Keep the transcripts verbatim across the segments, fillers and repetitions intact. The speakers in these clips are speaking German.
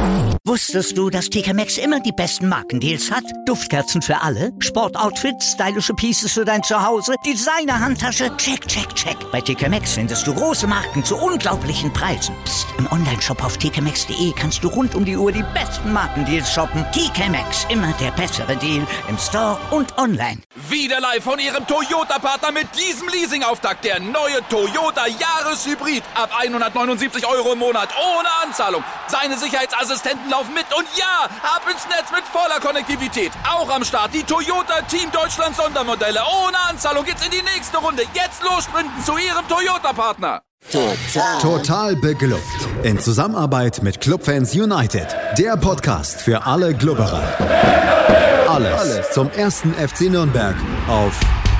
Wusstest du, dass T K Maxx immer die besten Markendeals hat? Duftkerzen für alle, Sportoutfits, stylische Pieces für dein Zuhause, Designer-Handtasche, check, check, check. Bei T K Maxx findest du große Marken zu unglaublichen Preisen. Psst. Im Onlineshop auf t k maxx punkt d e kannst du rund um die Uhr die besten Markendeals shoppen. T K Maxx, immer der bessere Deal im Store und online. Wieder live von Ihrem Toyota-Partner mit diesem Leasing-Auftakt. Der neue Toyota Jahreshybrid. Ab hundertneunundsiebzig Euro im Monat. Ohne Anzahlung. Seine Sicherheitsassistenten laufen mit. Und ja, ab ins Netz mit voller Konnektivität. Auch am Start die Toyota Team Deutschland Sondermodelle. Ohne Anzahlung geht's in die nächste Runde. Jetzt los sprinten zu Ihrem Toyota-Partner. Total. Total beglückt. In Zusammenarbeit mit Clubfans United. Der Podcast für alle Glubberer. Alles, Alles zum ersten F C Nürnberg auf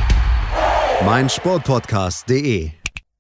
meinsportpodcast punkt de.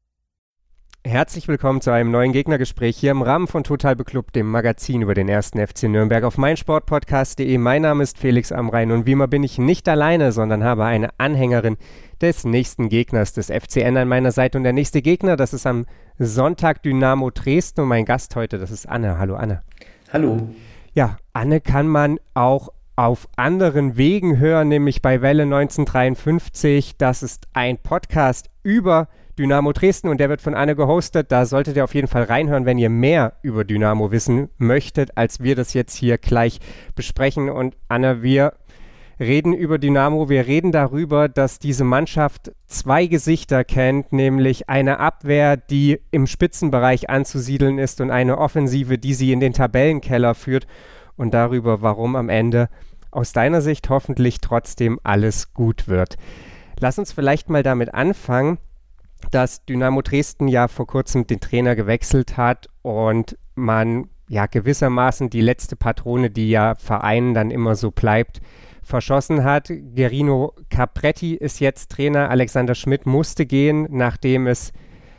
Herzlich willkommen zu einem neuen Gegnergespräch hier im Rahmen von Total Beklubbt, dem Magazin über den ersten F C Nürnberg auf meinsportpodcast punkt de. Mein Name ist Felix Amrain und wie immer bin ich nicht alleine, sondern habe eine Anhängerin des nächsten Gegners des F C N an meiner Seite. Und der nächste Gegner, das ist am Sonntag Dynamo Dresden und mein Gast heute, das ist Anne. Hallo Anne. Hallo. Ja, Anne kann man auch auf anderen Wegen hören, nämlich bei Welle neunzehnhundertdreiundfünfzig. Das ist ein Podcast über Dynamo Dresden und der wird von Anne gehostet. Da solltet ihr auf jeden Fall reinhören, wenn ihr mehr über Dynamo wissen möchtet, als wir das jetzt hier gleich besprechen. Und Anne, wir reden über Dynamo, wir reden darüber, dass diese Mannschaft zwei Gesichter kennt, nämlich eine Abwehr, die im Spitzenbereich anzusiedeln ist und eine Offensive, die sie in den Tabellenkeller führt und darüber, warum am Ende aus deiner Sicht hoffentlich trotzdem alles gut wird. Lass uns vielleicht mal damit anfangen, dass Dynamo Dresden ja vor kurzem den Trainer gewechselt hat und man ja gewissermaßen die letzte Patrone, die ja Vereinen dann immer so bleibt, verschossen hat. Gerino Capretti ist jetzt Trainer, Alexander Schmidt musste gehen, nachdem es,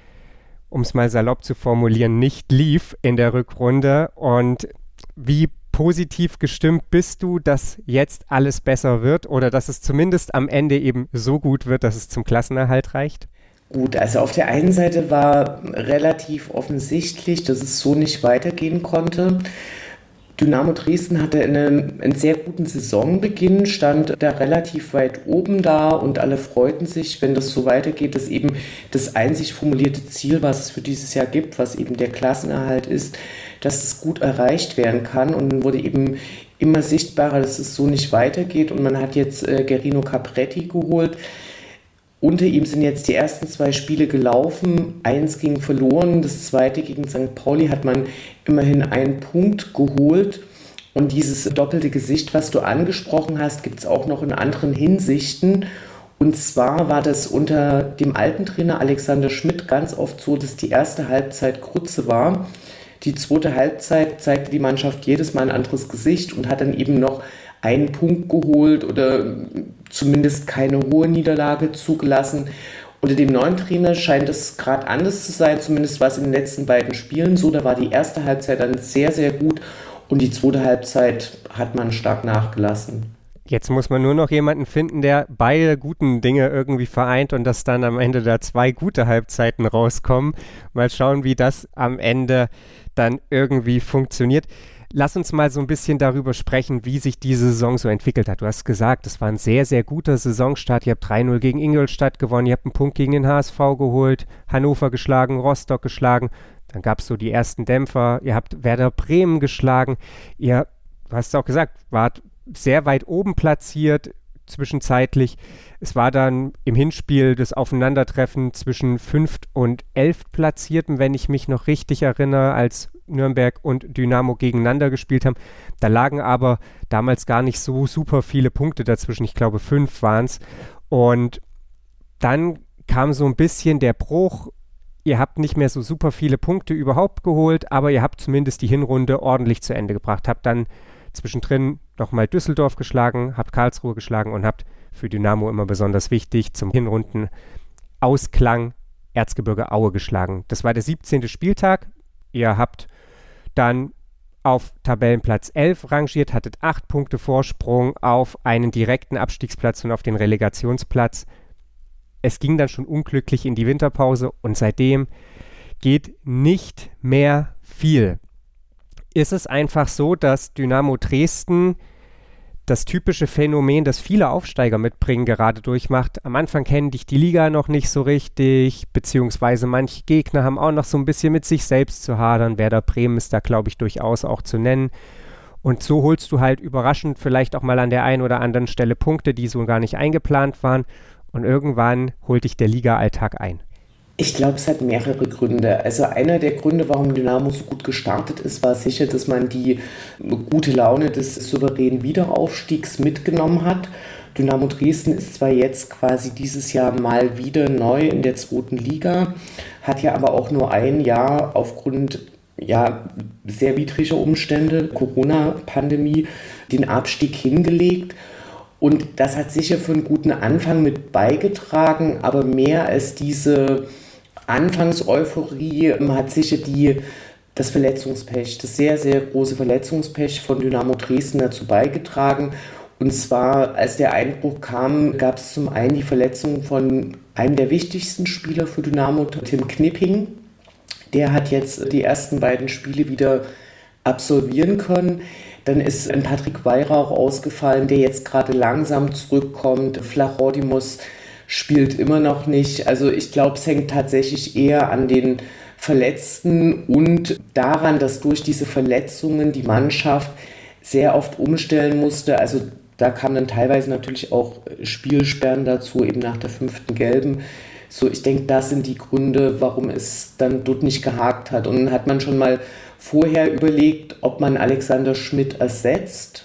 um es mal salopp zu formulieren, nicht lief in der Rückrunde. Und wie positiv gestimmt bist du, dass jetzt alles besser wird oder dass es zumindest am Ende eben so gut wird, dass es zum Klassenerhalt reicht? Gut, also auf der einen Seite war relativ offensichtlich, dass es so nicht weitergehen konnte. Dynamo Dresden hatte eine, einen sehr guten Saisonbeginn, stand da relativ weit oben da und alle freuten sich, wenn das so weitergeht, dass eben das einzig formulierte Ziel, was es für dieses Jahr gibt, was eben der Klassenerhalt ist, dass es gut erreicht werden kann. Und dann wurde eben immer sichtbarer, dass es so nicht weitergeht und man hat jetzt äh, Gerino Capretti geholt. Unter ihm sind jetzt die ersten zwei Spiele gelaufen, eins ging verloren, das zweite gegen Sankt Pauli hat man immerhin einen Punkt geholt. Und dieses doppelte Gesicht, was du angesprochen hast, gibt es auch noch in anderen Hinsichten. Und zwar war das unter dem alten Trainer Alexander Schmidt ganz oft so, dass die erste Halbzeit Grütze war. Die zweite Halbzeit zeigte die Mannschaft jedes Mal ein anderes Gesicht und hat dann eben noch einen Punkt geholt oder zumindest keine hohe Niederlage zugelassen. Unter dem neuen Trainer scheint es gerade anders zu sein, zumindest war es in den letzten beiden Spielen so. Da war die erste Halbzeit dann sehr, sehr gut und die zweite Halbzeit hat man stark nachgelassen. Jetzt muss man nur noch jemanden finden, der beide guten Dinge irgendwie vereint und dass dann am Ende da zwei gute Halbzeiten rauskommen. Mal schauen, wie das am Ende dann irgendwie funktioniert. Lass uns mal so ein bisschen darüber sprechen, wie sich diese Saison so entwickelt hat. Du hast gesagt, es war ein sehr, sehr guter Saisonstart. Ihr habt drei null gegen Ingolstadt gewonnen, ihr habt einen Punkt gegen den H S V geholt, Hannover geschlagen, Rostock geschlagen. Dann gab es so die ersten Dämpfer. Ihr habt Werder Bremen geschlagen. Ihr, du hast es auch gesagt, wart sehr weit oben platziert, zwischenzeitlich. Es war dann im Hinspiel das Aufeinandertreffen zwischen fünft und elft Platzierten, wenn ich mich noch richtig erinnere, als Nürnberg und Dynamo gegeneinander gespielt haben. Da lagen aber damals gar nicht so super viele Punkte dazwischen. Ich glaube, fünf waren es. Und dann kam so ein bisschen der Bruch. Ihr habt nicht mehr so super viele Punkte überhaupt geholt, aber ihr habt zumindest die Hinrunde ordentlich zu Ende gebracht. Habt dann zwischendrin nochmal Düsseldorf geschlagen, habt Karlsruhe geschlagen und habt für Dynamo immer besonders wichtig zum Hinrundenausklang Erzgebirge Aue geschlagen. Das war der siebzehnte Spieltag. Ihr habt dann auf Tabellenplatz elf rangiert, hattet acht Punkte Vorsprung auf einen direkten Abstiegsplatz und auf den Relegationsplatz. Es ging dann schon unglücklich in die Winterpause und seitdem geht nicht mehr viel. ist es einfach so, dass Dynamo Dresden das typische Phänomen, das viele Aufsteiger mitbringen, gerade durchmacht. Am Anfang kennen dich die Liga noch nicht so richtig, beziehungsweise manche Gegner haben auch noch so ein bisschen mit sich selbst zu hadern. Werder Bremen ist da, glaube ich, durchaus auch zu nennen. Und so holst du halt überraschend vielleicht auch mal an der einen oder anderen Stelle Punkte, die so gar nicht eingeplant waren. Und irgendwann holt dich der Liga-Alltag ein. Ich glaube, es hat mehrere Gründe. Also einer der Gründe, warum Dynamo so gut gestartet ist, war sicher, dass man die gute Laune des souveränen Wiederaufstiegs mitgenommen hat. Dynamo Dresden ist zwar jetzt quasi dieses Jahr mal wieder neu in der zweiten Liga, hat ja aber auch nur ein Jahr aufgrund ja, sehr widriger Umstände, Corona-Pandemie, den Abstieg hingelegt. Und das hat sicher für einen guten Anfang mit beigetragen, aber mehr als diese Anfangseuphorie hat sicher die, das Verletzungspech, das sehr, sehr große Verletzungspech von Dynamo Dresden dazu beigetragen. Und zwar, als der Einbruch kam, gab es zum einen die Verletzung von einem der wichtigsten Spieler für Dynamo, Tim Knipping. Der hat jetzt die ersten beiden Spiele wieder absolvieren können. Dann ist ein Patrick Weihrauch ausgefallen, der jetzt gerade langsam zurückkommt. Flachordimus spielt immer noch nicht. Also ich glaube, es hängt tatsächlich eher an den Verletzten und daran, dass durch diese Verletzungen die Mannschaft sehr oft umstellen musste. Also da kamen dann teilweise natürlich auch Spielsperren dazu, eben nach der fünften Gelben. So, ich denke, das sind die Gründe, warum es dann dort nicht gehakt hat. Und dann hat man schon mal vorher überlegt, ob man Alexander Schmidt ersetzt.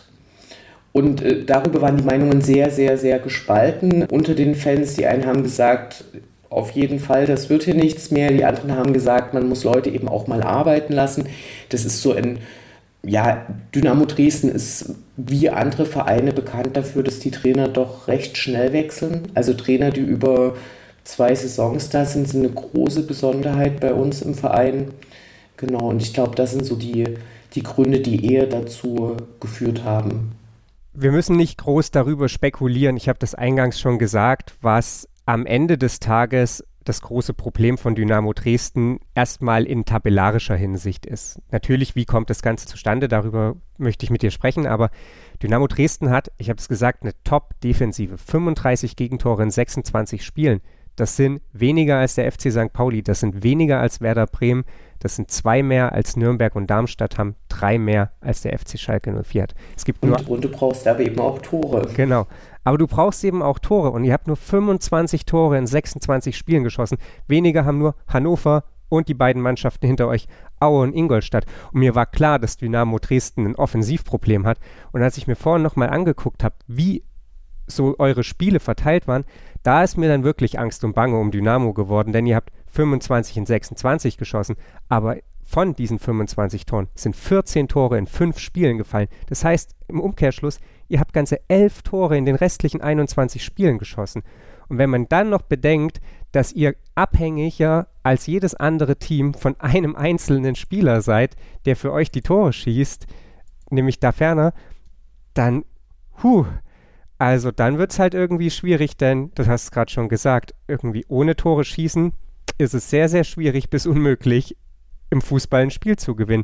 Und äh, darüber waren die Meinungen sehr, sehr, sehr gespalten unter den Fans. Die einen haben gesagt, auf jeden Fall, das wird hier nichts mehr. Die anderen haben gesagt, man muss Leute eben auch mal arbeiten lassen. Das ist so ein, ja, Dynamo Dresden ist wie andere Vereine bekannt dafür, dass die Trainer doch recht schnell wechseln. Also Trainer, die über zwei Saisons da sind, sind eine große Besonderheit bei uns im Verein. Genau, und ich glaube, das sind so die, die Gründe, die eher dazu geführt haben. Wir müssen nicht groß darüber spekulieren. Ich habe das eingangs schon gesagt, was am Ende des Tages das große Problem von Dynamo Dresden erstmal in tabellarischer Hinsicht ist. Natürlich, wie kommt das Ganze zustande? Darüber möchte ich mit dir sprechen, aber Dynamo Dresden hat, ich habe es gesagt, eine Top-Defensive. fünfunddreißig Gegentore in sechsundzwanzig Spielen. Das sind weniger als der F C Sankt Pauli, das sind weniger als Werder Bremen, das sind zwei mehr als Nürnberg und Darmstadt haben, drei mehr als der F C Schalke null vier hat. Es gibt und, nur, und du brauchst aber eben auch Tore. Genau, aber du brauchst eben auch Tore und ihr habt nur fünfundzwanzig Tore in sechsundzwanzig Spielen geschossen. Weniger haben nur Hannover und die beiden Mannschaften hinter euch, Aue und Ingolstadt. Und mir war klar, dass Dynamo Dresden ein Offensivproblem hat. Und als ich mir vorhin nochmal angeguckt habe, wie so eure Spiele verteilt waren, da ist mir dann wirklich Angst und Bange um Dynamo geworden, denn ihr habt fünfundzwanzig in sechsundzwanzig geschossen, aber von diesen fünfundzwanzig Toren sind vierzehn Tore in fünf Spielen gefallen. Das heißt, im Umkehrschluss, ihr habt ganze elf Tore in den restlichen einundzwanzig Spielen geschossen. Und wenn man dann noch bedenkt, dass ihr abhängiger als jedes andere Team von einem einzelnen Spieler seid, der für euch die Tore schießt, nämlich da ferner, dann, huh, also dann wird es halt irgendwie schwierig, denn, du hast es gerade schon gesagt, irgendwie ohne Tore schießen ist es sehr, sehr schwierig bis unmöglich, im Fußball ein Spiel zu gewinnen.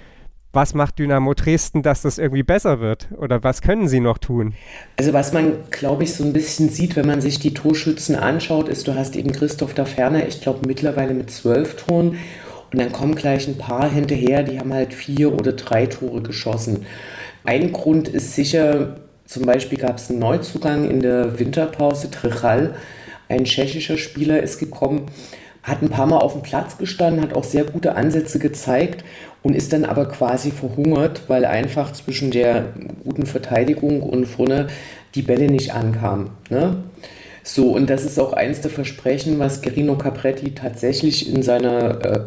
Was macht Dynamo Dresden, dass das irgendwie besser wird? Oder was können sie noch tun? Also was man, glaube ich, so ein bisschen sieht, wenn man sich die Torschützen anschaut, ist, du hast eben Christoph da Ferner, ich glaube mittlerweile mit zwölf Toren. Und dann kommen gleich ein paar hinterher, die haben halt vier oder drei Tore geschossen. Ein Grund ist sicher, zum Beispiel gab es einen Neuzugang in der Winterpause, Trichal, ein tschechischer Spieler ist gekommen, hat ein paar Mal auf dem Platz gestanden, hat auch sehr gute Ansätze gezeigt und ist dann aber quasi verhungert, weil einfach zwischen der guten Verteidigung und vorne die Bälle nicht ankamen. Ne? So, und das ist auch eins der Versprechen, was Gerino Capretti tatsächlich in seiner äh,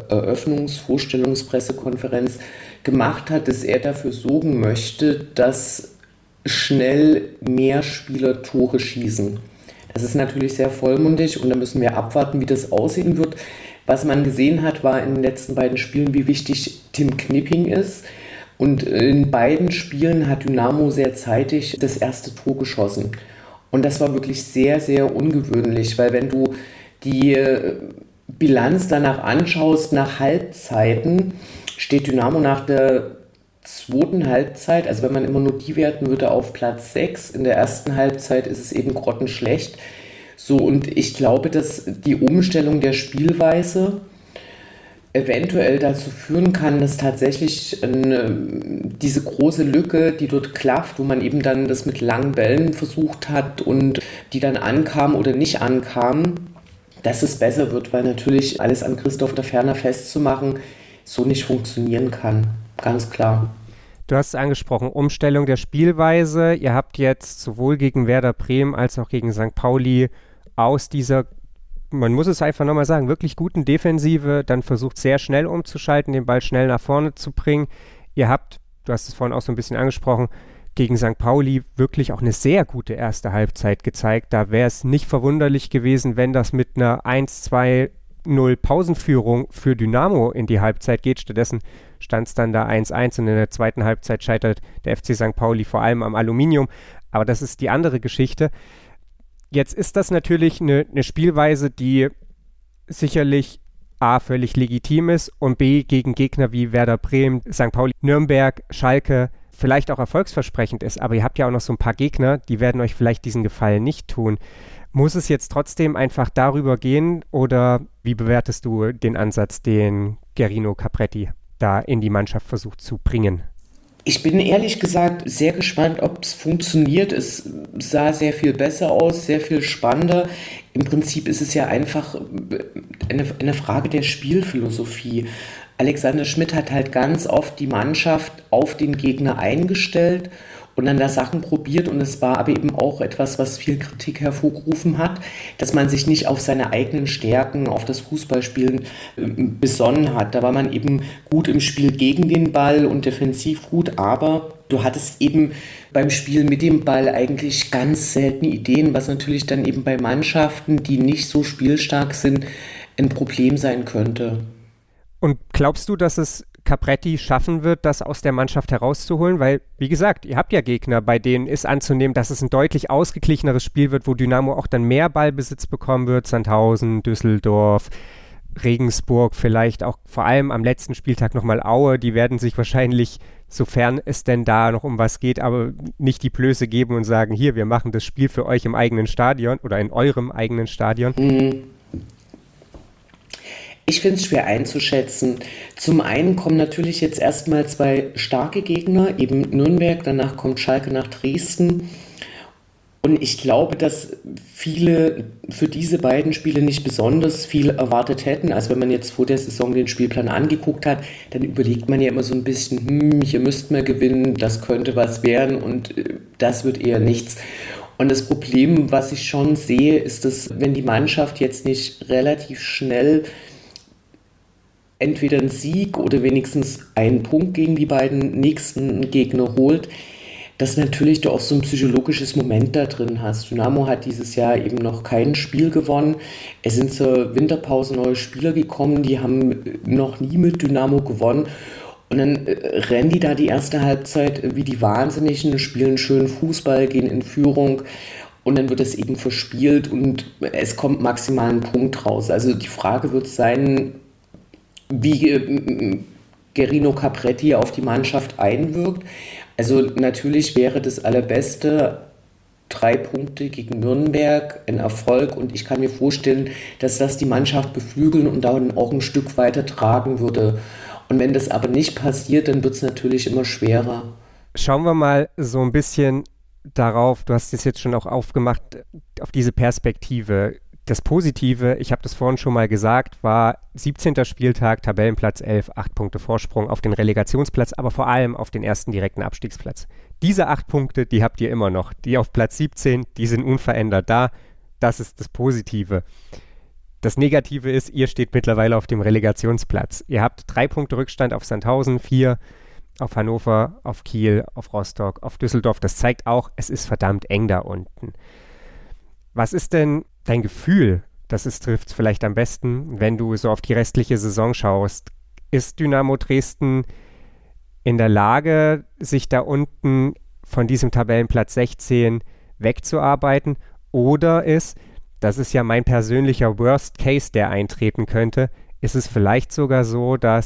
Eröffnungsvorstellungspressekonferenz gemacht hat, dass er dafür sorgen möchte, dass schnell mehr Spieler Tore schießen. Das ist natürlich sehr vollmundig und da müssen wir abwarten, wie das aussehen wird. Was man gesehen hat, war in den letzten beiden Spielen, wie wichtig Tim Knipping ist. Und in beiden Spielen hat Dynamo sehr zeitig das erste Tor geschossen. Und das war wirklich sehr, sehr ungewöhnlich, weil wenn du die Bilanz danach anschaust, nach Halbzeiten steht Dynamo nach der zweiten Halbzeit, also wenn man immer nur die werten würde, auf Platz sechs. In der ersten Halbzeit ist es eben grottenschlecht. So, und ich glaube, dass die Umstellung der Spielweise eventuell dazu führen kann, dass tatsächlich eine, diese große Lücke, die dort klafft, wo man eben dann das mit langen Bällen versucht hat und die dann ankamen oder nicht ankamen, dass es besser wird, weil natürlich alles an Christoph Daferner festzumachen so nicht funktionieren kann. Ganz klar. Du hast es angesprochen, Umstellung der Spielweise. Ihr habt jetzt sowohl gegen Werder Bremen als auch gegen Sankt Pauli aus dieser, man muss es einfach nochmal sagen, wirklich guten Defensive dann versucht, sehr schnell umzuschalten, den Ball schnell nach vorne zu bringen. Ihr habt, du hast es vorhin auch so ein bisschen angesprochen, gegen Sankt Pauli wirklich auch eine sehr gute erste Halbzeit gezeigt. Da wäre es nicht verwunderlich gewesen, wenn das mit einer eins zwei null Pausenführung für Dynamo in die Halbzeit geht. Stattdessen stand es dann da eins eins und in der zweiten Halbzeit scheitert der F C Sankt Pauli vor allem am Aluminium. Aber das ist die andere Geschichte. Jetzt ist das natürlich eine, eine Spielweise, die sicherlich A, völlig legitim ist und B, gegen Gegner wie Werder Bremen, Sankt Pauli, Nürnberg, Schalke vielleicht auch erfolgsversprechend ist. Aber ihr habt ja auch noch so ein paar Gegner, die werden euch vielleicht diesen Gefallen nicht tun. Muss es jetzt trotzdem einfach darüber gehen oder wie bewertest du den Ansatz, den Gerino Capretti da in die Mannschaft versucht zu bringen? Ich bin ehrlich gesagt sehr gespannt, ob es funktioniert. Es sah sehr viel besser aus, sehr viel spannender. Im Prinzip ist es ja einfach eine, eine Frage der Spielphilosophie. Alexander Schmidt hat halt ganz oft die Mannschaft auf den Gegner eingestellt und dann da Sachen probiert, und es war aber eben auch etwas, was viel Kritik hervorgerufen hat, dass man sich nicht auf seine eigenen Stärken, auf das Fußballspielen äh, besonnen hat. Da war man eben gut im Spiel gegen den Ball und defensiv gut, aber du hattest eben beim Spiel mit dem Ball eigentlich ganz seltene Ideen, was natürlich dann eben bei Mannschaften, die nicht so spielstark sind, ein Problem sein könnte. Und glaubst du, dass es Capretti schaffen wird, das aus der Mannschaft herauszuholen? Weil, wie gesagt, ihr habt ja Gegner, bei denen ist anzunehmen, dass es ein deutlich ausgeglicheneres Spiel wird, wo Dynamo auch dann mehr Ballbesitz bekommen wird. Sandhausen, Düsseldorf, Regensburg, vielleicht auch vor allem am letzten Spieltag nochmal Aue. Die werden sich wahrscheinlich, sofern es denn da noch um was geht, aber nicht die Blöße geben und sagen, hier, wir machen das Spiel für euch im eigenen Stadion oder in eurem eigenen Stadion. Mhm. Ich finde es schwer einzuschätzen. Zum einen kommen natürlich jetzt erstmal zwei starke Gegner, eben Nürnberg, danach kommt Schalke nach Dresden. Und ich glaube, dass viele für diese beiden Spiele nicht besonders viel erwartet hätten. Also wenn man jetzt vor der Saison den Spielplan angeguckt hat, dann überlegt man ja immer so ein bisschen, hm, hier müssten wir gewinnen, das könnte was werden und das wird eher nichts. Und das Problem, was ich schon sehe, ist, dass wenn die Mannschaft jetzt nicht relativ schnell entweder einen Sieg oder wenigstens einen Punkt gegen die beiden nächsten Gegner holt, dass natürlich du auch so ein psychologisches Moment da drin hast. Dynamo hat dieses Jahr eben noch kein Spiel gewonnen. Es sind zur Winterpause neue Spieler gekommen, die haben noch nie mit Dynamo gewonnen. Und dann rennen die da die erste Halbzeit wie die Wahnsinnigen, spielen schön Fußball, gehen in Führung. Und dann wird es eben verspielt und es kommt maximal ein Punkt raus. Also die Frage wird sein, wie äh, Gerino Capretti auf die Mannschaft einwirkt. Also natürlich wäre das Allerbeste, drei Punkte gegen Nürnberg, ein Erfolg, und ich kann mir vorstellen, dass das die Mannschaft beflügeln und dann auch ein Stück weiter tragen würde. Und wenn das aber nicht passiert, dann wird es natürlich immer schwerer. Schauen wir mal so ein bisschen darauf, du hast es jetzt schon auch aufgemacht, auf diese Perspektive. Das Positive, ich habe das vorhin schon mal gesagt, war siebzehnter Spieltag, Tabellenplatz elf, acht Punkte Vorsprung auf den Relegationsplatz, aber vor allem auf den ersten direkten Abstiegsplatz. Diese acht Punkte, die habt ihr immer noch. Die auf Platz siebzehn, die sind unverändert da. Das ist das Positive. Das Negative ist, ihr steht mittlerweile auf dem Relegationsplatz. Ihr habt drei Punkte Rückstand auf Sandhausen, vier auf Hannover, auf Kiel, auf Rostock, auf Düsseldorf. Das zeigt auch, es ist verdammt eng da unten. Was ist denn dein Gefühl, das ist, trifft es vielleicht am besten, wenn du so auf die restliche Saison schaust? Ist Dynamo Dresden in der Lage, sich da unten von diesem Tabellenplatz sechzehn wegzuarbeiten? Oder ist, das ist ja mein persönlicher Worst Case, der eintreten könnte, ist es vielleicht sogar so, dass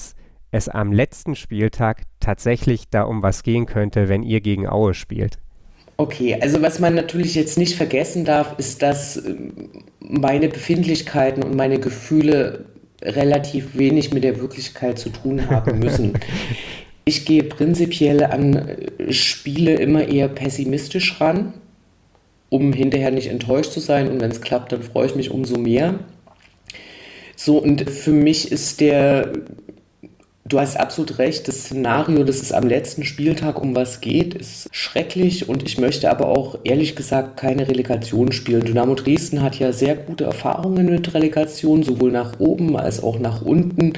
es am letzten Spieltag tatsächlich da um was gehen könnte, wenn ihr gegen Aue spielt? Okay, also was man natürlich jetzt nicht vergessen darf, ist, dass meine Befindlichkeiten und meine Gefühle relativ wenig mit der Wirklichkeit zu tun haben müssen. Ich gehe prinzipiell an Spiele immer eher pessimistisch ran, um hinterher nicht enttäuscht zu sein, und wenn es klappt, dann freue ich mich umso mehr. So, und für mich ist der, du hast absolut recht, das Szenario, dass es am letzten Spieltag um was geht, ist schrecklich, und ich möchte aber auch ehrlich gesagt keine Relegation spielen. Dynamo Dresden hat ja sehr gute Erfahrungen mit Relegation, sowohl nach oben als auch nach unten,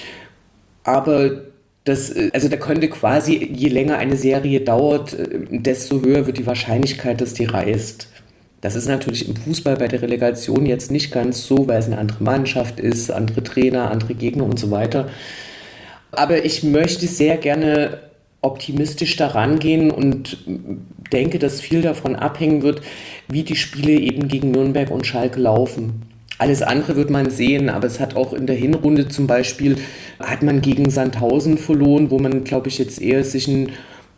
aber das, also da könnte quasi, je länger eine Serie dauert, desto höher wird die Wahrscheinlichkeit, dass die reißt. Das ist natürlich im Fußball bei der Relegation jetzt nicht ganz so, weil es eine andere Mannschaft ist, andere Trainer, andere Gegner und so weiter. Aber ich möchte sehr gerne optimistisch daran gehen und denke, dass viel davon abhängen wird, wie die Spiele eben gegen Nürnberg und Schalke laufen. Alles andere wird man sehen, aber es hat auch in der Hinrunde zum Beispiel, hat man gegen Sandhausen verloren, wo man, glaube ich, jetzt eher sich einen,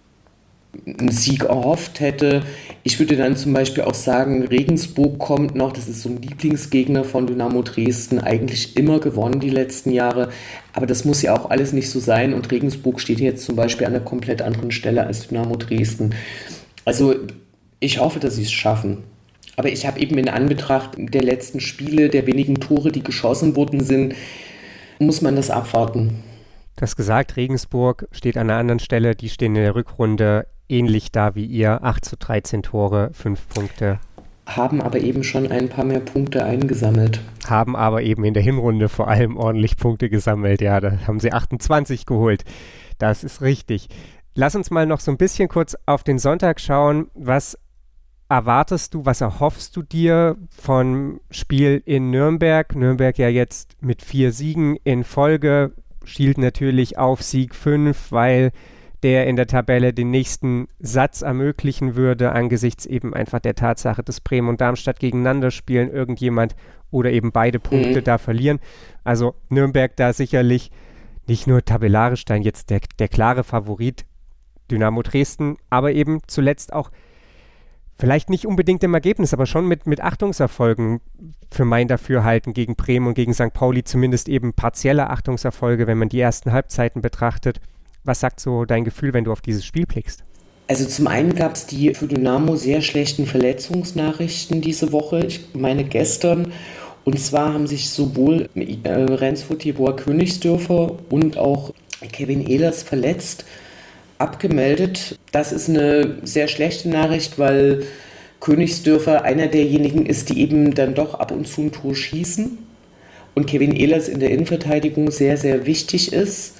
einen Sieg erhofft hätte. Ich würde dann zum Beispiel auch sagen, Regensburg kommt noch, das ist so ein Lieblingsgegner von Dynamo Dresden, eigentlich immer gewonnen die letzten Jahre, aber das muss ja auch alles nicht so sein, und Regensburg steht jetzt zum Beispiel an einer komplett anderen Stelle als Dynamo Dresden. Also ich hoffe, dass sie es schaffen. Aber ich habe eben in Anbetracht der letzten Spiele, der wenigen Tore, die geschossen worden sind, muss man das abwarten. Du hast gesagt, Regensburg steht an einer anderen Stelle, die stehen in der Rückrunde ähnlich da wie ihr, acht zu dreizehn Tore, fünf Punkte. Haben aber eben schon ein paar mehr Punkte eingesammelt. Haben aber eben in der Hinrunde vor allem ordentlich Punkte gesammelt, ja, da haben sie achtundzwanzig geholt. Das ist richtig. Lass uns mal noch so ein bisschen kurz auf den Sonntag schauen. Was erwartest du, was erhoffst du dir vom Spiel in Nürnberg? Nürnberg ja jetzt mit vier Siegen in Folge, schielt natürlich auf Sieg fünf, weil der in der Tabelle den nächsten Satz ermöglichen würde, angesichts eben einfach der Tatsache, dass Bremen und Darmstadt gegeneinander spielen, irgendjemand oder eben beide Punkte mhm. da verlieren. Also Nürnberg da sicherlich nicht nur tabellarisch dann jetzt der, der klare Favorit, Dynamo Dresden, aber eben zuletzt auch vielleicht nicht unbedingt im Ergebnis, aber schon mit, mit Achtungserfolgen für mein Dafürhalten gegen Bremen und gegen Sankt Pauli, zumindest eben partielle Achtungserfolge, wenn man die ersten Halbzeiten betrachtet. Was sagt so dein Gefühl, wenn du auf dieses Spiel blickst? Also zum einen gab es die für Dynamo sehr schlechten Verletzungsnachrichten diese Woche, ich meine gestern. Und zwar haben sich sowohl äh, Rendsfurt Tibor Königsdörfer und auch Kevin Ehlers verletzt, abgemeldet. Das ist eine sehr schlechte Nachricht, weil Königsdörfer einer derjenigen ist, die eben dann doch ab und zu ein Tor schießen und Kevin Ehlers in der Innenverteidigung sehr, sehr wichtig ist.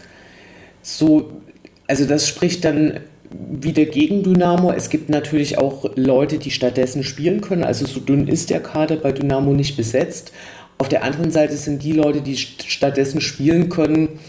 So, also das spricht dann wieder gegen Dynamo. Es gibt natürlich auch Leute, die stattdessen spielen können. Also so dünn ist der Kader bei Dynamo nicht besetzt. Auf der anderen Seite sind die Leute, die stattdessen spielen können,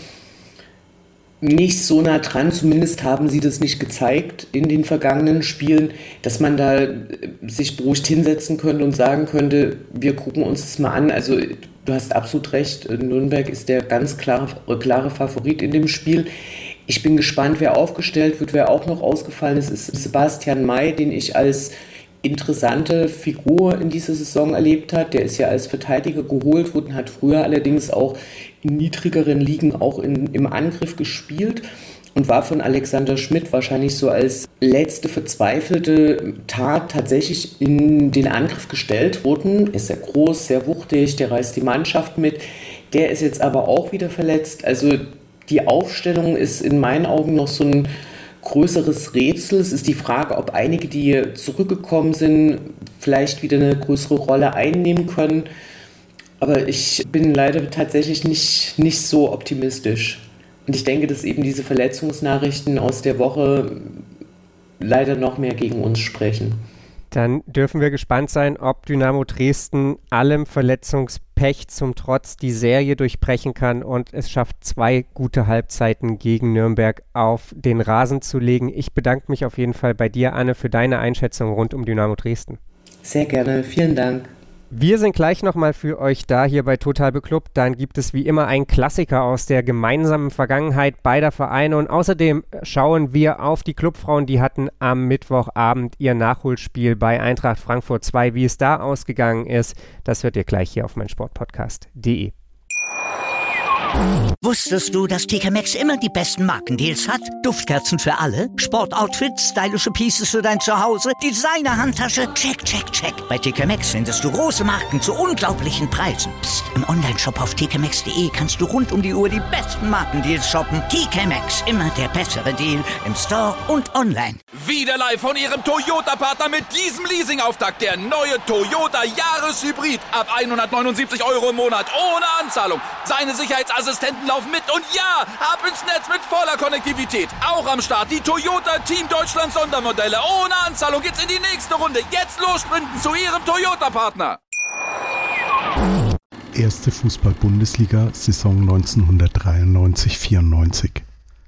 nicht so nah dran, zumindest haben sie das nicht gezeigt in den vergangenen Spielen, dass man da sich beruhigt hinsetzen könnte und sagen könnte, wir gucken uns das mal an. Also du hast absolut recht, Nürnberg ist der ganz klare, klare Favorit in dem Spiel. Ich bin gespannt, wer aufgestellt wird, wer auch noch ausgefallen ist, ist Sebastian May, den ich als interessante Figur in dieser Saison erlebt habe. Der ist ja als Verteidiger geholt worden, hat früher allerdings auch in niedrigeren Ligen auch in, im Angriff gespielt und war von Alexander Schmidt wahrscheinlich so als letzte verzweifelte Tat tatsächlich in den Angriff gestellt worden. Ist sehr groß, sehr wuchtig, der reißt die Mannschaft mit. Der ist jetzt aber auch wieder verletzt. Also die Aufstellung ist in meinen Augen noch so ein größeres Rätsel. Es ist die Frage, ob einige, die zurückgekommen sind, vielleicht wieder eine größere Rolle einnehmen können. Aber ich bin leider tatsächlich nicht, nicht so optimistisch. Und ich denke, dass eben diese Verletzungsnachrichten aus der Woche leider noch mehr gegen uns sprechen. Dann dürfen wir gespannt sein, ob Dynamo Dresden allem Verletzungspech zum Trotz die Serie durchbrechen kann und es schafft, zwei gute Halbzeiten gegen Nürnberg auf den Rasen zu legen. Ich bedanke mich auf jeden Fall bei dir, Anne, für deine Einschätzung rund um Dynamo Dresden. Sehr gerne, vielen Dank. Wir sind gleich nochmal für euch da hier bei Total Beklubbt. Dann gibt es wie immer einen Klassiker aus der gemeinsamen Vergangenheit beider Vereine und außerdem schauen wir auf die Clubfrauen, die hatten am Mittwochabend ihr Nachholspiel bei Eintracht Frankfurt zwei. Wie es da ausgegangen ist, das hört ihr gleich hier auf meinsportpodcast punkt de. Wusstest du, dass T K Maxx immer die besten Markendeals hat? Duftkerzen für alle, Sportoutfits, stylische Pieces für dein Zuhause, Designer-Handtasche, check, check, check. Bei T K Maxx findest du große Marken zu unglaublichen Preisen. Psst. Im Onlineshop auf t k maxx punkt de kannst du rund um die Uhr die besten Markendeals shoppen. T K Maxx, immer der bessere Deal im Store und online. Wieder live von ihrem Toyota-Partner mit diesem Leasing-Auftakt. Der neue Toyota Jahreshybrid. Ab hundertneunundsiebzig Euro im Monat ohne Anzahlung. Seine Sicherheitsassistenten laufen mit und ja, ab ins Netz mit voller Konnektivität. Auch am Start die Toyota Team Deutschland Sondermodelle. Ohne Anzahlung geht's in die nächste Runde. Jetzt los sprinten zu ihrem Toyota-Partner. Erste Fußball-Bundesliga, Saison neunzehnhundertdreiundneunzig vierundneunzig.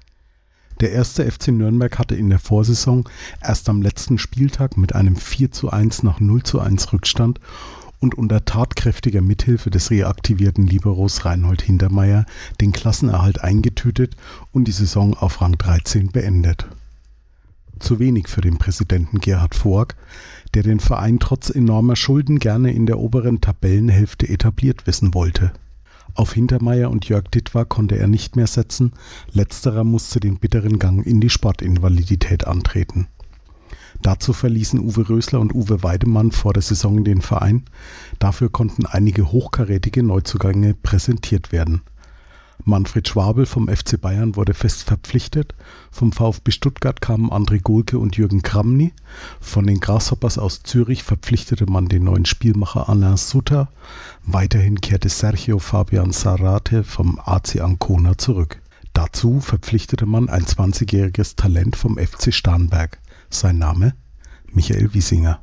Der erste F C Nürnberg hatte in der Vorsaison erst am letzten Spieltag mit einem vier zu eins nach null zu eins Rückstand und unter tatkräftiger Mithilfe des reaktivierten Liberos Reinhold Hintermeyer den Klassenerhalt eingetütet und die Saison auf Rang dreizehn beendet. Zu wenig für den Präsidenten Gerhard Voigt, der den Verein trotz enormer Schulden gerne in der oberen Tabellenhälfte etabliert wissen wollte. Auf Hintermeyer und Jörg Dittwar konnte er nicht mehr setzen, letzterer musste den bitteren Gang in die Sportinvalidität antreten. Dazu verließen Uwe Rösler und Uwe Weidemann vor der Saison den Verein, dafür konnten einige hochkarätige Neuzugänge präsentiert werden. Manfred Schwabel vom F C Bayern wurde fest verpflichtet, vom VfB Stuttgart kamen André Golke und Jürgen Kramny, von den Grasshoppers aus Zürich verpflichtete man den neuen Spielmacher Alain Sutter, weiterhin kehrte Sergio Fabian Zarate vom A C Ancona zurück. Dazu verpflichtete man ein zwanzigjähriges Talent vom F C Starnberg, sein Name Michael Wiesinger.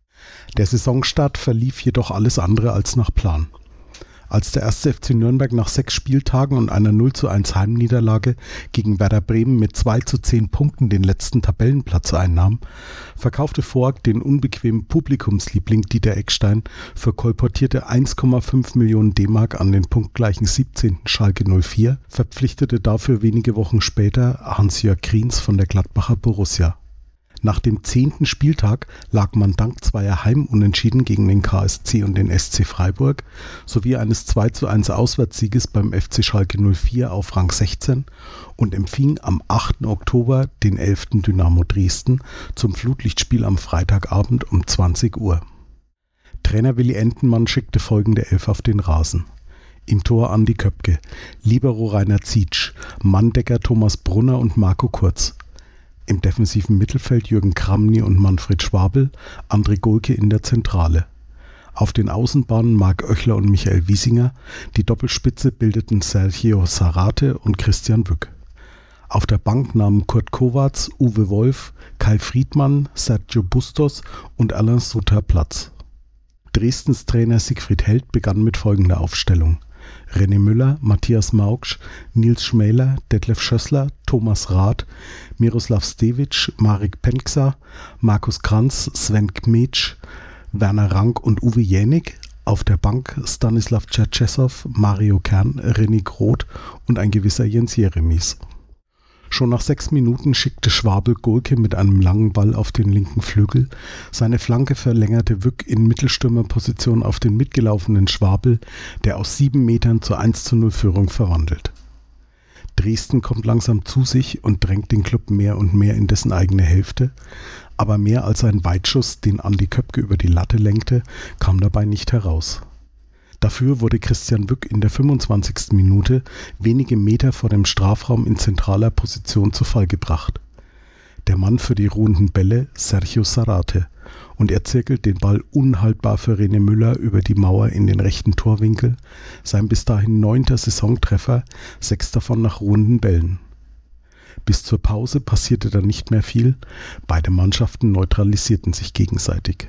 Der Saisonstart verlief jedoch alles andere als nach Plan. Als der erste F C Nürnberg nach sechs Spieltagen und einer null zu eins Heimniederlage gegen Werder Bremen mit zwei zu zehn Punkten den letzten Tabellenplatz einnahm, verkaufte Voigt den unbequemen Publikumsliebling Dieter Eckstein für kolportierte eins Komma fünf Millionen D-Mark an den punktgleichen siebzehnten Schalke null vier, verpflichtete dafür wenige Wochen später Hans-Jörg Kriens von der Gladbacher Borussia. Nach dem zehnten Spieltag lag man dank zweier Heimunentschieden gegen den K S C und den S C Freiburg sowie eines zwei zu eins Auswärtssieges beim F C Schalke null vier auf Rang sechzehn und empfing am achten Oktober den elften Dynamo Dresden zum Flutlichtspiel am Freitagabend um zwanzig Uhr. Trainer Willi Entenmann schickte folgende Elf auf den Rasen. Im Tor Andi Köpke, Libero Rainer Zietsch, Manndecker Thomas Brunner und Marco Kurz. Im defensiven Mittelfeld Jürgen Kramny und Manfred Schwabel, André Golke in der Zentrale. Auf den Außenbahnen Marc Oechler und Michael Wiesinger, die Doppelspitze bildeten Sergio Zarate und Christian Wück. Auf der Bank nahmen Kurt Kovacs, Uwe Wolf, Kai Friedmann, Sergio Bustos und Alain Sutter Platz. Dresdens Trainer Siegfried Held begann mit folgender Aufstellung: René Müller, Matthias Maugsch, Nils Schmäler, Detlef Schössler, Thomas Rath, Miroslav Stevic, Marek Penksa, Markus Kranz, Sven Kmetsch, Werner Rank und Uwe Jänik. Auf der Bank Stanislav Tschetschesow, Mario Kern, René Groth und ein gewisser Jens Jeremies. Schon nach sechs Minuten schickte Schwabel Golke mit einem langen Ball auf den linken Flügel. Seine Flanke verlängerte Wück in Mittelstürmerposition auf den mitgelaufenen Schwabel, der aus sieben Metern zur eins zu null Führung verwandelt. Dresden kommt langsam zu sich und drängt den Klub mehr und mehr in dessen eigene Hälfte, aber mehr als ein Weitschuss, den Andi Köpke über die Latte lenkte, kam dabei nicht heraus. Dafür wurde Christian Wück in der fünfundzwanzigsten Minute wenige Meter vor dem Strafraum in zentraler Position zu Fall gebracht. Der Mann für die ruhenden Bälle, Sergio Zarate, und er zirkelt den Ball unhaltbar für René Müller über die Mauer in den rechten Torwinkel, sein bis dahin neunter Saisontreffer, sechs davon nach ruhenden Bällen. Bis zur Pause passierte dann nicht mehr viel, beide Mannschaften neutralisierten sich gegenseitig.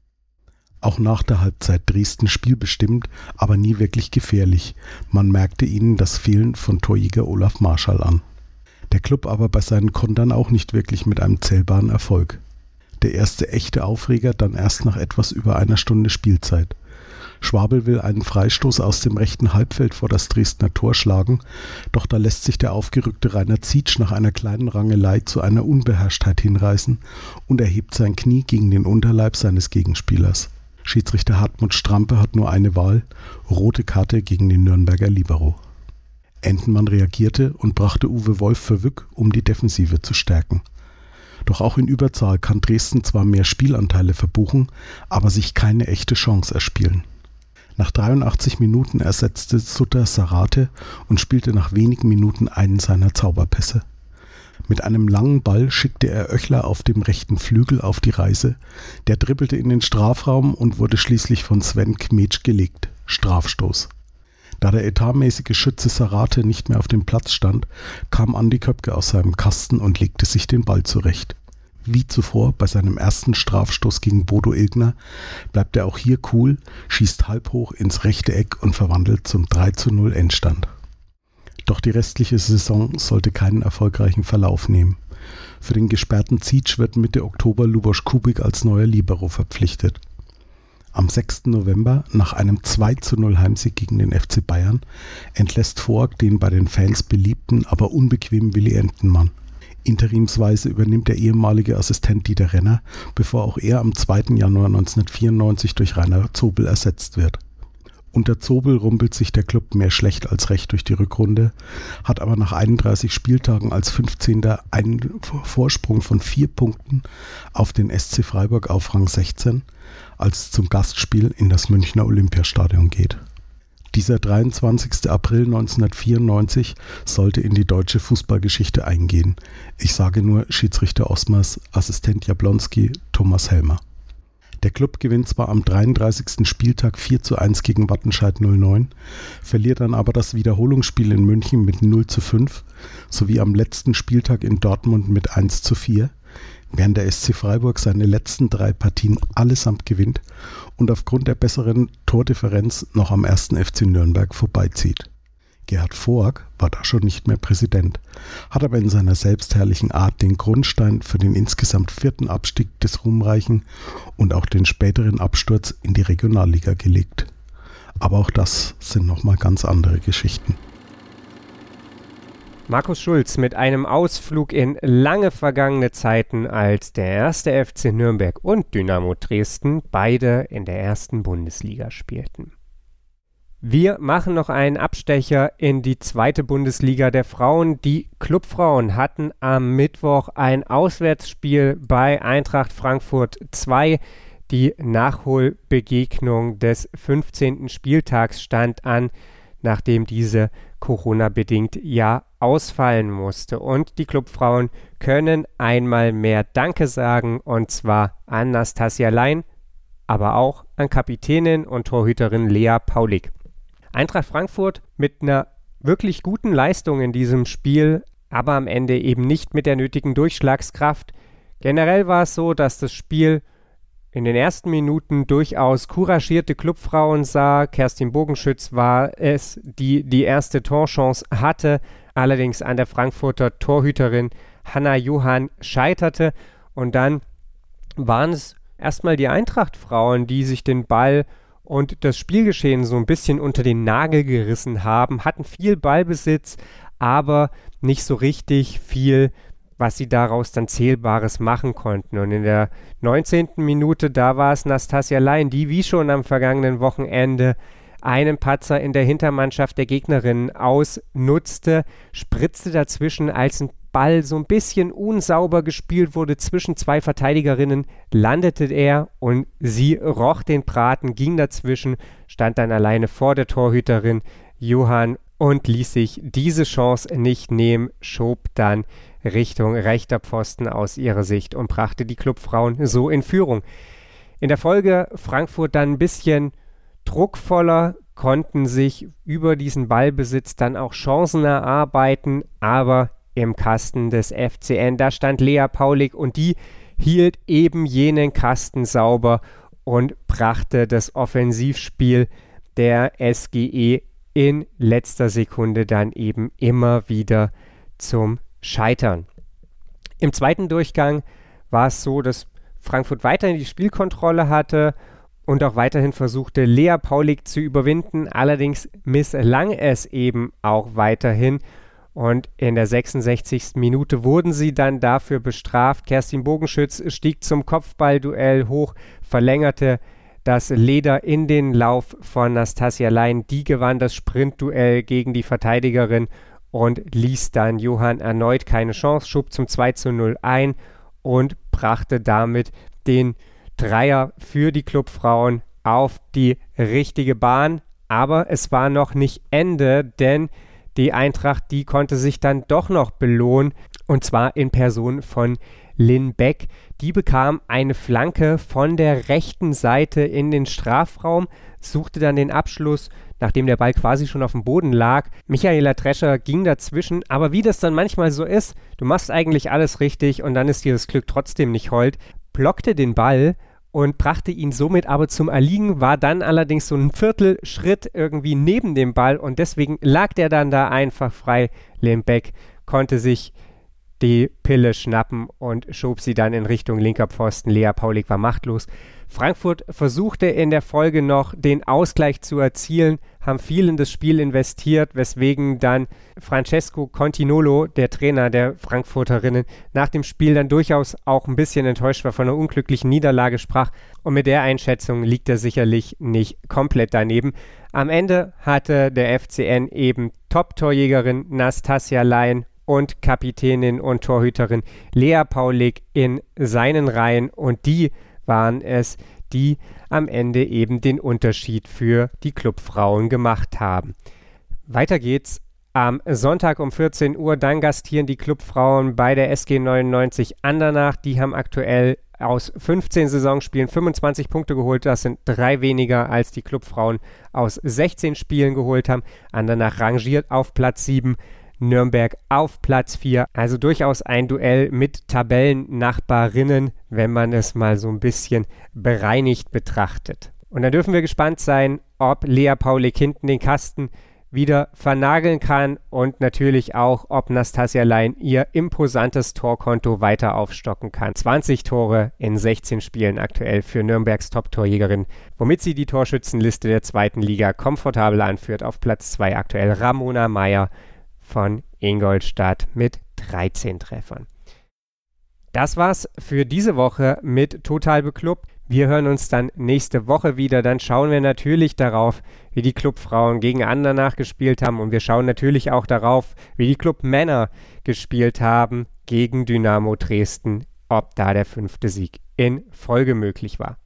Auch nach der Halbzeit Dresden spielbestimmt, aber nie wirklich gefährlich. Man merkte ihnen das Fehlen von Torjäger Olaf Marschall an. Der Klub aber bei seinen Kontern auch nicht wirklich mit einem zählbaren Erfolg. Der erste echte Aufreger dann erst nach etwas über einer Stunde Spielzeit. Schwabel will einen Freistoß aus dem rechten Halbfeld vor das Dresdner Tor schlagen, doch da lässt sich der aufgerückte Rainer Zietsch nach einer kleinen Rangelei zu einer Unbeherrschtheit hinreißen und erhebt sein Knie gegen den Unterleib seines Gegenspielers. Schiedsrichter Hartmut Strampe hat nur eine Wahl: rote Karte gegen den Nürnberger Libero. Entenmann reagierte und brachte Uwe Wolf für Wyk, um die Defensive zu stärken. Doch auch in Überzahl kann Dresden zwar mehr Spielanteile verbuchen, aber sich keine echte Chance erspielen. Nach dreiundachtzig Minuten ersetzte Sutter Sarate und spielte nach wenigen Minuten einen seiner Zauberpässe. Mit einem langen Ball schickte er Oechler auf dem rechten Flügel auf die Reise. Der dribbelte in den Strafraum und wurde schließlich von Sven Kmetsch gelegt. Strafstoß. Da der etatmäßige Schütze Sarate nicht mehr auf dem Platz stand, kam Andi Köpke aus seinem Kasten und legte sich den Ball zurecht. Wie zuvor bei seinem ersten Strafstoß gegen Bodo Illgner bleibt er auch hier cool, schießt halb hoch ins rechte Eck und verwandelt zum drei zu null Endstand. Doch die restliche Saison sollte keinen erfolgreichen Verlauf nehmen. Für den gesperrten Zietsch wird Mitte Oktober Luboš Kubik als neuer Libero verpflichtet. Am sechsten November, nach einem zwei zu null Heimsieg gegen den F C Bayern, entlässt Voigt den bei den Fans beliebten, aber unbequemen Willi Entenmann. Interimsweise übernimmt der ehemalige Assistent Dieter Renner, bevor auch er am zweiten Januar neunzehnhundertvierundneunzig durch Rainer Zobel ersetzt wird. Unter Zobel rumpelt sich der Klub mehr schlecht als recht durch die Rückrunde, hat aber nach einunddreißig Spieltagen als fünfzehnter einen Vorsprung von vier Punkten auf den S C Freiburg auf Rang sechzehn, als es zum Gastspiel in das Münchner Olympiastadion geht. Dieser dreiundzwanzigster April neunzehnhundertvierundneunzig sollte in die deutsche Fußballgeschichte eingehen. Ich sage nur Schiedsrichter Osmers, Assistent Jablonski, Thomas Helmer. Der Klub gewinnt zwar am dreiunddreißigsten Spieltag vier zu eins gegen Wattenscheid null neun, verliert dann aber das Wiederholungsspiel in München mit null zu fünf sowie am letzten Spieltag in Dortmund mit eins zu vier, während der S C Freiburg seine letzten drei Partien allesamt gewinnt und aufgrund der besseren Tordifferenz noch am ersten F C Nürnberg vorbeizieht. Gerhard Voigt war da schon nicht mehr Präsident, hat aber in seiner selbstherrlichen Art den Grundstein für den insgesamt vierten Abstieg des Ruhmreichen und auch den späteren Absturz in die Regionalliga gelegt. Aber auch das sind nochmal ganz andere Geschichten. Markus Schulz mit einem Ausflug in lange vergangene Zeiten, als der erste F C Nürnberg und Dynamo Dresden beide in der ersten Bundesliga spielten. Wir machen noch einen Abstecher in die zweite Bundesliga der Frauen. Die Clubfrauen hatten am Mittwoch ein Auswärtsspiel bei Eintracht Frankfurt zwei. Die Nachholbegegnung des fünfzehnten Spieltags stand an, nachdem diese Corona-bedingt ja ausfallen musste. Und die Clubfrauen können einmal mehr Danke sagen, und zwar an Nastasia Lein, aber auch an Kapitänin und Torhüterin Lea Paulik. Eintracht Frankfurt mit einer wirklich guten Leistung in diesem Spiel, aber am Ende eben nicht mit der nötigen Durchschlagskraft. Generell war es so, dass das Spiel in den ersten Minuten durchaus couragierte Clubfrauen sah. Kerstin Bogenschütz war es, die die erste Torchance hatte, allerdings an der Frankfurter Torhüterin Hanna Johann scheiterte. Und dann waren es erstmal die Eintracht-Frauen, die sich den Ball und das Spielgeschehen so ein bisschen unter den Nagel gerissen haben, hatten viel Ballbesitz, aber nicht so richtig viel, was sie daraus dann Zählbares machen konnten. Und in der neunzehnten Minute, da war es Nastasia Lein, die wie schon am vergangenen Wochenende einen Patzer in der Hintermannschaft der Gegnerinnen ausnutzte, spritzte dazwischen, als ein Ball so ein bisschen unsauber gespielt wurde zwischen zwei Verteidigerinnen, landete er und sie roch den Braten, ging dazwischen, stand dann alleine vor der Torhüterin Johann und ließ sich diese Chance nicht nehmen, schob dann Richtung rechter Pfosten aus ihrer Sicht und brachte die Clubfrauen so in Führung. In der Folge Frankfurt dann ein bisschen druckvoller, konnten sich über diesen Ballbesitz dann auch Chancen erarbeiten, aber im Kasten des F C N, da stand Lea Paulik und die hielt eben jenen Kasten sauber und brachte das Offensivspiel der S G E in letzter Sekunde dann eben immer wieder zum Scheitern. Im zweiten Durchgang war es so, dass Frankfurt weiterhin die Spielkontrolle hatte und auch weiterhin versuchte, Lea Paulik zu überwinden. Allerdings misslang es eben auch weiterhin. Und in der sechsundsechzigsten Minute wurden sie dann dafür bestraft. Kerstin Bogenschütz stieg zum Kopfballduell hoch, verlängerte das Leder in den Lauf von Nastasia Laien. Die gewann das Sprintduell gegen die Verteidigerin und ließ dann Johann erneut keine Chance, schob zum zwei zu null ein und brachte damit den Dreier für die Clubfrauen auf die richtige Bahn. Aber es war noch nicht Ende, denn die Eintracht, die konnte sich dann doch noch belohnen, und zwar in Person von Lynn Beck. Die bekam eine Flanke von der rechten Seite in den Strafraum, suchte dann den Abschluss, nachdem der Ball quasi schon auf dem Boden lag. Michaela Drescher ging dazwischen, aber wie das dann manchmal so ist, du machst eigentlich alles richtig und dann ist dir das Glück trotzdem nicht hold, blockte den Ball und brachte ihn somit aber zum Erliegen, war dann allerdings so ein Viertelschritt irgendwie neben dem Ball und deswegen lag der dann da einfach frei. Lynn Beck konnte sich die Pille schnappen und schob sie dann in Richtung linker Pfosten. Lea Paulik war machtlos. Frankfurt versuchte in der Folge noch den Ausgleich zu erzielen, haben viel in das Spiel investiert, weswegen dann Francesco Continolo, der Trainer der Frankfurterinnen, nach dem Spiel dann durchaus auch ein bisschen enttäuscht war, von einer unglücklichen Niederlage sprach. Und mit der Einschätzung liegt er sicherlich nicht komplett daneben. Am Ende hatte der F C N eben Top-Torjägerin Nastasia Laien und Kapitänin und Torhüterin Lea Paulik in seinen Reihen und die waren es, die am Ende eben den Unterschied für die Clubfrauen gemacht haben. Weiter geht's am Sonntag um vierzehn Uhr, dann gastieren die Clubfrauen bei der S G neunundneunzig Andernach. Die haben aktuell aus fünfzehn Saisonspielen fünfundzwanzig Punkte geholt. Das sind drei weniger, als die Clubfrauen aus sechzehn Spielen geholt haben. Andernach rangiert auf Platz sieben. Nürnberg auf Platz vier, also durchaus ein Duell mit Tabellennachbarinnen, wenn man es mal so ein bisschen bereinigt betrachtet. Und dann dürfen wir gespannt sein, ob Lea Paulik hinten den Kasten wieder vernageln kann und natürlich auch, ob Nastasia Laien ihr imposantes Torkonto weiter aufstocken kann. zwanzig Tore in sechzehn Spielen aktuell für Nürnbergs Top-Torjägerin, womit sie die Torschützenliste der zweiten Liga komfortabel anführt. Auf Platz zwei aktuell Ramona Meyer von Ingolstadt mit dreizehn Treffern. Das war's für diese Woche mit Total Beklubbt. Wir hören uns dann nächste Woche wieder. Dann schauen wir natürlich darauf, wie die Clubfrauen gegen Andernach gespielt haben. Und wir schauen natürlich auch darauf, wie die Clubmänner gespielt haben gegen Dynamo Dresden. Ob da der fünfte Sieg in Folge möglich war.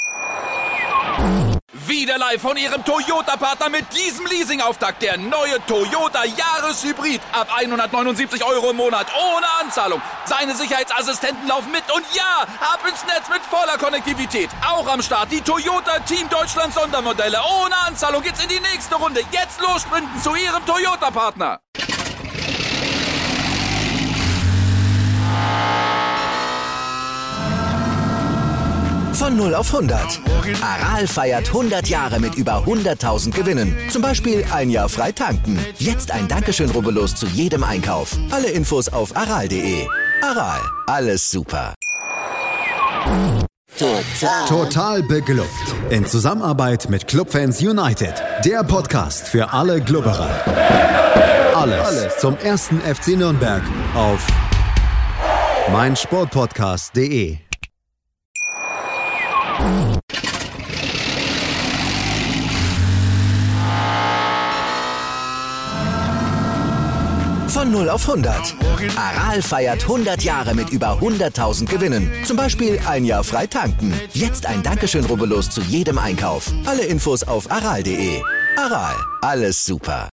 Wieder live von Ihrem Toyota-Partner mit diesem Leasing-Auftakt. Der neue Toyota Jahreshybrid. Ab hundertneunundsiebzig Euro im Monat. Ohne Anzahlung. Seine Sicherheitsassistenten laufen mit. Und ja, ab ins Netz mit voller Konnektivität. Auch am Start die Toyota Team Deutschland Sondermodelle. Ohne Anzahlung geht's in die nächste Runde. Jetzt los sprinten zu Ihrem Toyota-Partner. Von null auf hundert. Aral feiert hundert Jahre mit über hunderttausend Gewinnen. Zum Beispiel ein Jahr frei tanken. Jetzt ein Dankeschön, rubbellos zu jedem Einkauf. Alle Infos auf aral punkt de. Aral, alles super. Total. Total beglückt. In Zusammenarbeit mit Clubfans United. Der Podcast für alle Glubberer. Alles, Alles zum ersten F C Nürnberg auf meinsportpodcast punkt de. Von null auf hundert. Aral feiert hundert Jahre mit über hunderttausend Gewinnen. Zum Beispiel ein Jahr frei tanken. Jetzt ein Dankeschön, rubbellos zu jedem Einkauf. Alle Infos auf aral punkt de. Aral, alles super.